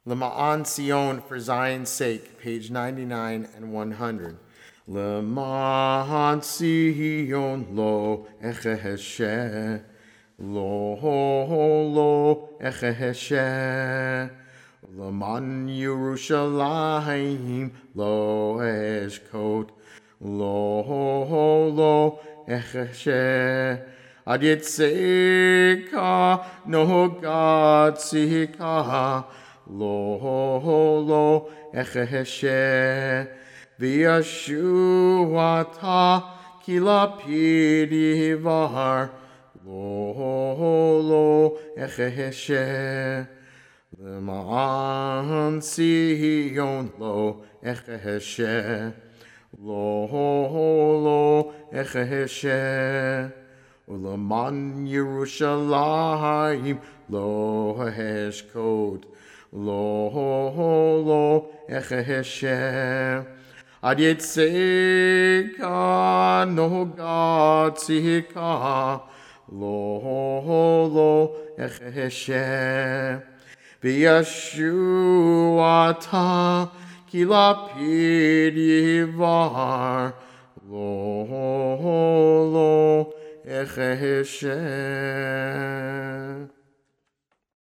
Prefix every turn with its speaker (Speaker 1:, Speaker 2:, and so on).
Speaker 1: Lema'an Sion for Zion's sake, page 99 and 100. Lema'an Sion lo echeheshe, lo echeheshe. Leman Yerushalayim lo eshkot, lo echeshe. Ad yitzeka no gatzika, lo echeshe. V'yashuata ki lapidi var, lo echeshe. Lema'an Sion lo echeshe, lo echeshe. Uleman Yerushalayim lo eshkot, lo echeshe. Ad yitzeka no gatzika, lo echeshe. V'yashuata ki lapidi var, lo echeshe.